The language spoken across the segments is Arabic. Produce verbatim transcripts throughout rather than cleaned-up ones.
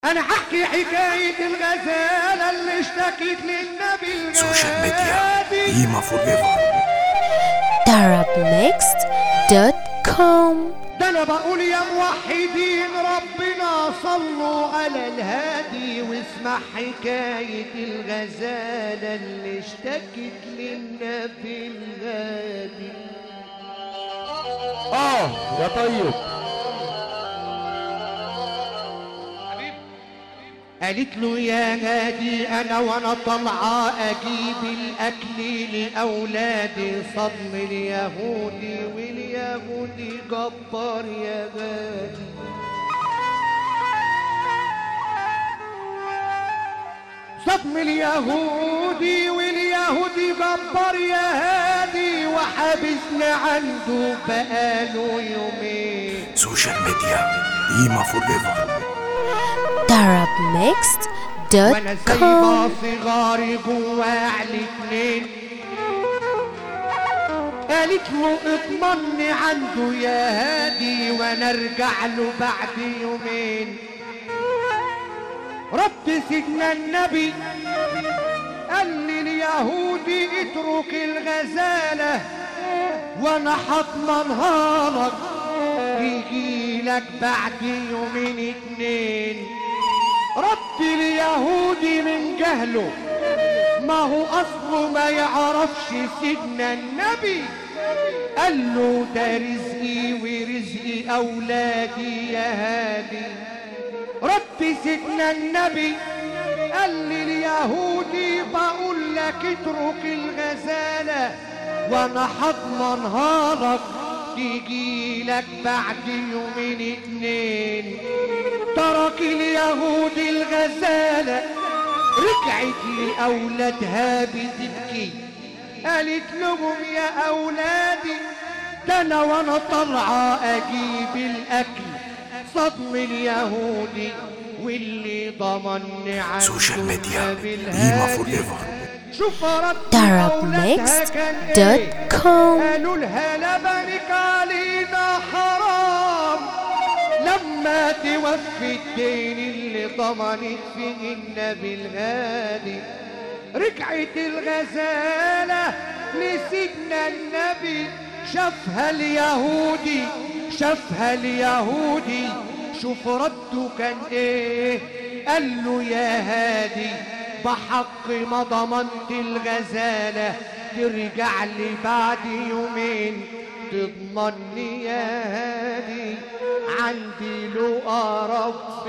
انا حكي حكاية الغزالة اللي اشتكيت للنبي الغالي. سوشيال ميديا قيمة فور ايفر. Arab Mixed دوت كوم. ده انا بقول يا موحدين ربنا صلوا على الهادي، واسمع حكاية الغزالة اللي اشتكت للنبي الغالي. اه يا طيب. قالت له يا هادي انا وانا طالعه اجيب الاكل لاولادي، صدم اليهودي واليهودي جبار يا غادي. صدم اليهودي واليهودي جبار يا هادي، وحابسنا عنده بقاله يومين. سوشيال ميديا قيمة فور ايفر. Arab Mixed دوت وانا كوم. سايبه صغاري جوا على اتنين. قالت له اطمني عنده يا هادي وانا ارجع له بعد يومين. رد سيدنا النبي قال لي اليهودي اترك الغزالة وانا حضمنها لك، يجي لك بعد يومين اتنين. رد اليهودي من جهله، ما هو اصله ما يعرفش سيدنا النبي. قال له ده رزقي ورزق اولادي يا هادي. رد سيدنا النبي قال لي اليهودي بقول لك اترك الغزالة وانا حضمنها لك، تيجي لك بعد يومين اتنين. ترك اليهودي الغزالة، رجعت لأولادها بتبكي. قالت لهم يا أولادي ده أنا وأنا طالعة أجيب الأكل، صدم اليهودي واللي ضمني عنه سوشيال ميديا قيمة فور ايفر. شوف رد Arab أولادها Mixed كان دوت إيه. كوم. قالوا لها لبنك علينا حرام، لما توفي الدين اللي ضمنت فيه النبي الغالي. رجعت الغزالة لسيدنا النبي، شافها اليهودي شافها اليهودي شوف رده كان ايه. قال له يا هادي بحق ما ضمنت الغزالة ترجع لي بعد يومين، تضمني يا هادي عندي لقى رب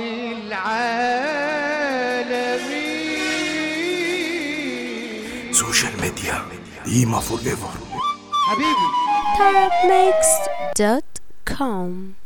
العالمين. سوشيال ميديا قيمة فور ايفر. حبيبي Arab Mixed دوت كوم.